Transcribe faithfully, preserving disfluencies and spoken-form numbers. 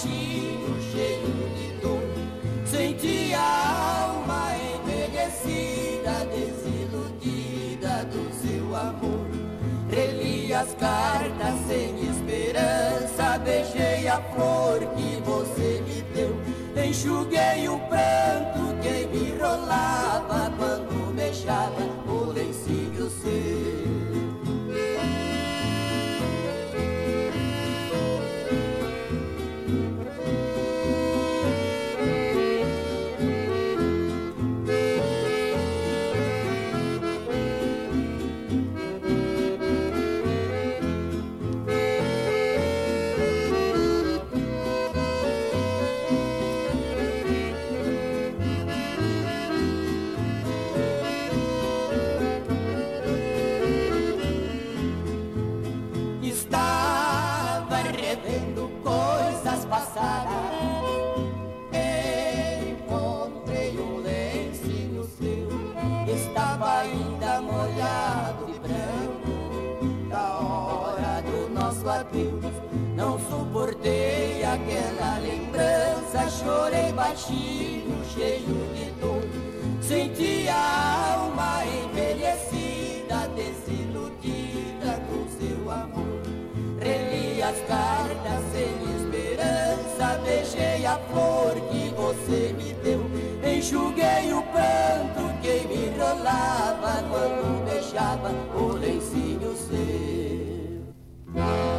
baixinho, cheio de dor. Senti a alma envelhecida, desiludida do seu amor. Reli as cartas sem esperança, beijei a flor que você me deu. Enxuguei o pranto que me rolava quando beijava o lencinho seu. Encontrei um lencinho seu, estava ainda molhado de branco da hora do nosso adeus. Não suportei aquela lembrança, chorei baixinho, cheio de dor. Senti a alma envelhecida, desiludida com seu amor. Reli as cartas sem esperança, beijei a flor que você me deu. Enxuguei o pranto que me rolava quando beijava o lencinho seu.